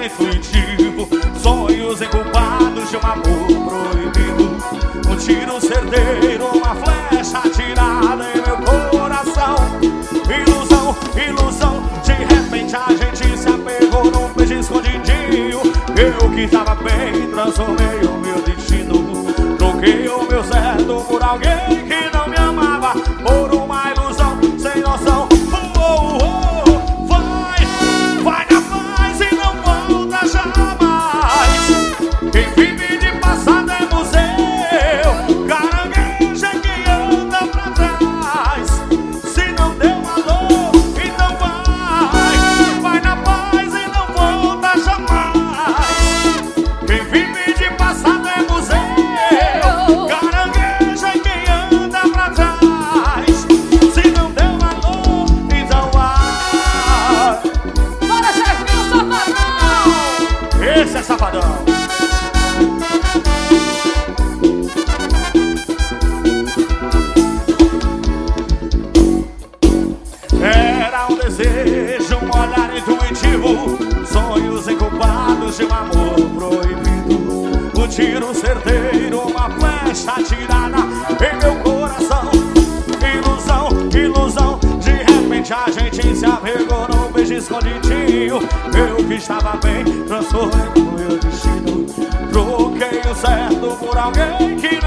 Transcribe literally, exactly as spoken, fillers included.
intuitivo, sonhos inculpados de um amor proibido. Um tiro certeiro, uma flecha atirada em meu coração. Ilusão, ilusão, de repente a gente se apegou num beijo escondidinho. Eu que estava bem, transformei o meu destino. Troquei o meu certo por alguém que não me amava, por uma ilusão sem noção. Oh, oh, oh. Vai, vai na paz e não volta jamais. Quem vive de passado é museu, caranguejo é quem anda pra trás. Se não deu valor, então vai. Vai na paz e não volta jamais. Quem vive de passado é museu, caranguejo é quem anda pra trás. Se não deu valor, então vai. Bora, chefinho safadão! Esse é safadão. Era um desejo, um olhar intuitivo, sonhos inculpados de um amor proibido. Um tiro certeiro, uma flecha atirada em meu coração. Ilusão, ilusão, de repente a gente se apegou num beijo escondidinho. Eu que estava bem, transformei o meu destino. Troquei o certo por alguém que